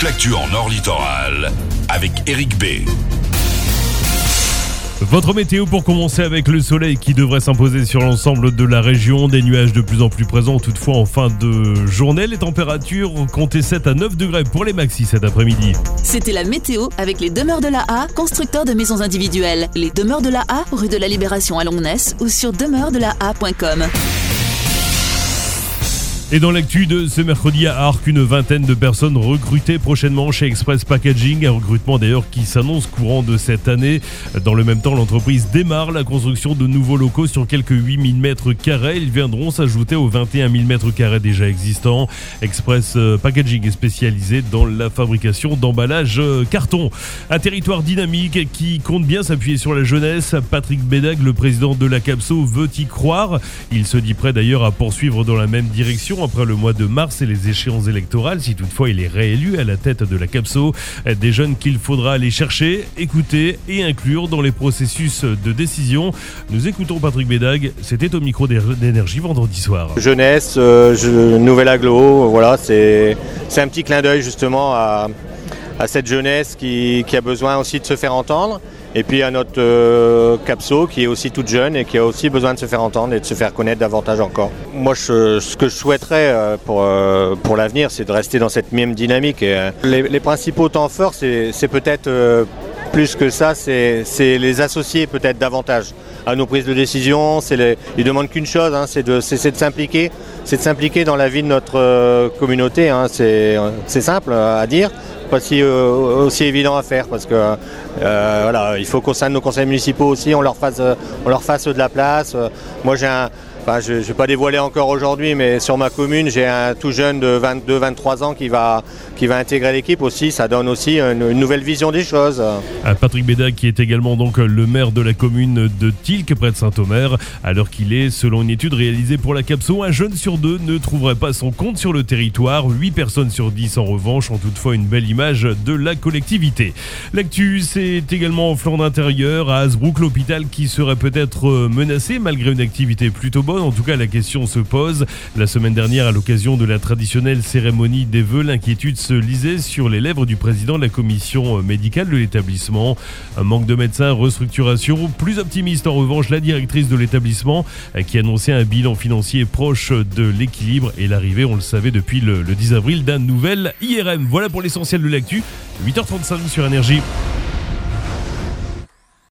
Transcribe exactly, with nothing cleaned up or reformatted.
l'actu en Nord Littoral avec Eric B. Votre météo pour commencer avec le soleil qui devrait s'imposer sur l'ensemble de la région. Des nuages de plus en plus présents toutefois en fin de journée. Les températures comptez sept à neuf degrés pour les maxis cet après-midi. C'était la météo avec les Demeures de la A, constructeurs de maisons individuelles. Les Demeures de la A, rue de la Libération à Longness ou sur demeures de la a point com. Et dans l'actu de ce mercredi à Arques, une vingtaine de personnes recrutées prochainement chez Express Packaging, un recrutement d'ailleurs qui s'annonce courant de cette année. Dans le même temps, l'entreprise démarre la construction de nouveaux locaux sur quelques huit mille mètres carrés. Ils viendront s'ajouter aux vingt et un mille mètres carrés déjà existants. Express Packaging est spécialisé dans la fabrication d'emballages carton. Un territoire dynamique qui compte bien s'appuyer sur la jeunesse. Patrick Bédag, le président de la Capso, veut y croire. Il se dit prêt d'ailleurs à poursuivre dans la même direction après le mois de mars et les échéances électorales, si toutefois il est réélu à la tête de la Capso. Des jeunes qu'il faudra aller chercher, écouter et inclure dans les processus de décision. Nous écoutons Patrick Bédag, c'était au micro d'Énergie vendredi soir. Jeunesse, euh, je, nouvelle agglo, voilà, c'est, c'est un petit clin d'œil justement à, à cette jeunesse qui, qui a besoin aussi de se faire entendre. Et puis à notre euh, Capso qui est aussi toute jeune et qui a aussi besoin de se faire entendre et de se faire connaître davantage encore. Moi, je, ce que je souhaiterais euh, pour, euh, pour l'avenir, c'est de rester dans cette même dynamique. Et, euh, les, les principaux temps forts, c'est, c'est peut-être euh, plus que ça, c'est, c'est les associer peut-être davantage à nos prises de décision. C'est les, ils ne demandent qu'une chose, hein, c'est, de, c'est, c'est de s'impliquer, c'est de s'impliquer dans la vie de notre euh, communauté. Hein, c'est, c'est simple à dire. Pas si, euh, aussi évident à faire parce que euh, voilà, il faut qu'au sein de nos conseils municipaux aussi on leur fasse, euh, on leur fasse de la place. Euh, moi j'ai un, enfin, je ne vais pas dévoiler encore aujourd'hui, mais sur ma commune j'ai un tout jeune de vingt-deux vingt-trois ans qui va, qui va intégrer l'équipe aussi. Ça donne aussi une, une nouvelle vision des choses. Patrick Bédag qui est également donc le maire de la commune de Tilques près de Saint-Omer. À l'heure qu'il est, selon une étude réalisée pour la Capso, un jeune sur deux ne trouverait pas son compte sur le territoire. huit personnes sur dix en revanche ont toutefois une belle image de la collectivité. L'actu, c'est également en flanc d'intérieur à Hasbrook, l'hôpital qui serait peut-être menacé malgré une activité plutôt bonne. En tout cas, la question se pose. La semaine dernière, à l'occasion de la traditionnelle cérémonie des vœux, l'inquiétude se lisait sur les lèvres du président de la commission médicale de l'établissement. Un manque de médecins, restructuration. Plus optimiste en revanche, la directrice de l'établissement qui annonçait un bilan financier proche de l'équilibre et l'arrivée, on le savait depuis le, le dix avril, d'un nouvel I R M. Voilà pour l'essentiel de l'actu. huit heures trente-cinq sur Énergie.